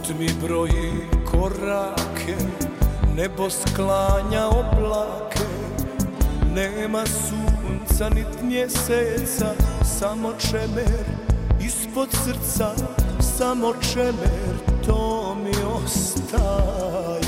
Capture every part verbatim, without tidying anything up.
Put mi broji korake, nebo sklanja oblake. Nema sunca nit mjeseca, samo čemer ispod srca, samo čemer, to mi ostaje.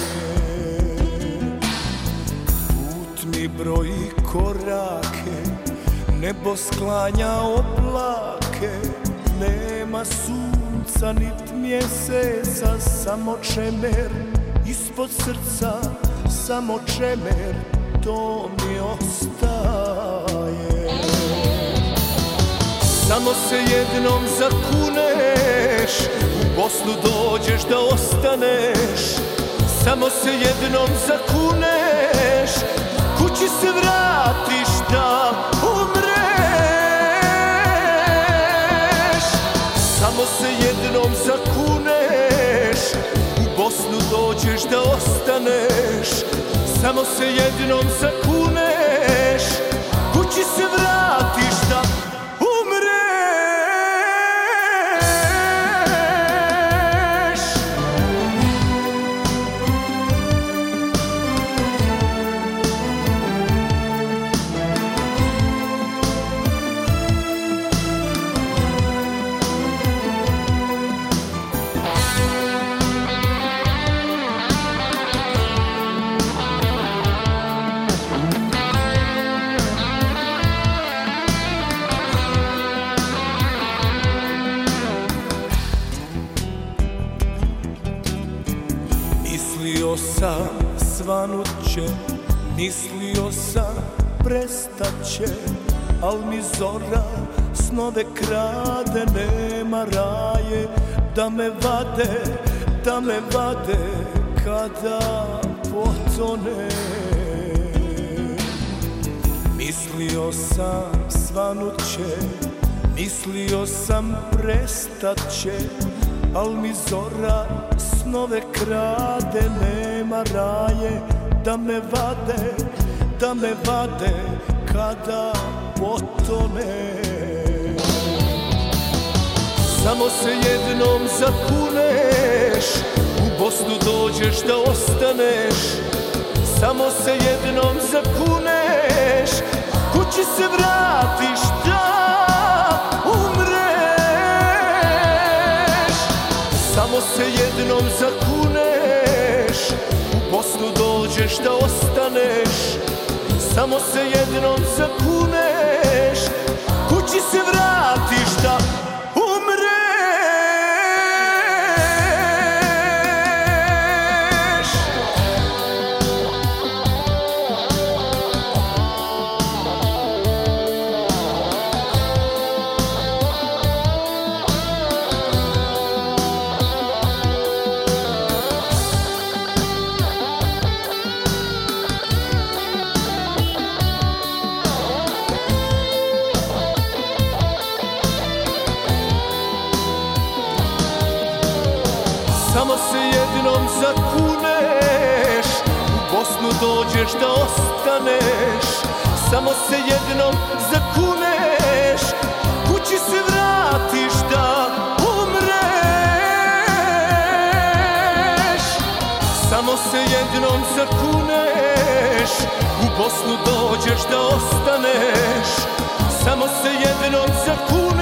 Put mi broji korake, nebo sklanja oblake. Nema sunca nit mjeseca, samo čemer ispod srca, samo čemer, to mi ostaje. Samo se jednom zakuneš, u Bosnu dođeš da ostaneš. Samo se jednom zakuneš, kući se vratiš da umreš. Samo se jednom zakuneš, u Bosnu dođeš da ostaneš. Samo se jednom zakuneš, kući se vratiš da umreš. Mislio sam svanut će, mislio sam prestat će, al mi zora snove krade. Nema raje da me vade, da me vade kada potone. Mislio sam svanut će, mislio sam prestat će, al mi zora snove krade. Nema raje da me vade, da me vade kada potone. Samo se jednom zakuneš, u Bosnu dođeš da ostaneš. Samo se jednom zakuneš, kući se vratiš da umreš. Samo se jednom zakuneš, u Bosnu dođeš da ostaneš. Samo se jednom zakuneš, kući se vratiš da umreš. Samo se jednom zakuneš, u Bosnu dođeš da ostaneš. Samo se jednom zakuneš, kući se vratiš da umreš. Samo se jednom zakuneš, u Bosnu dođeš da ostaneš. Samo se jednom zakuneš,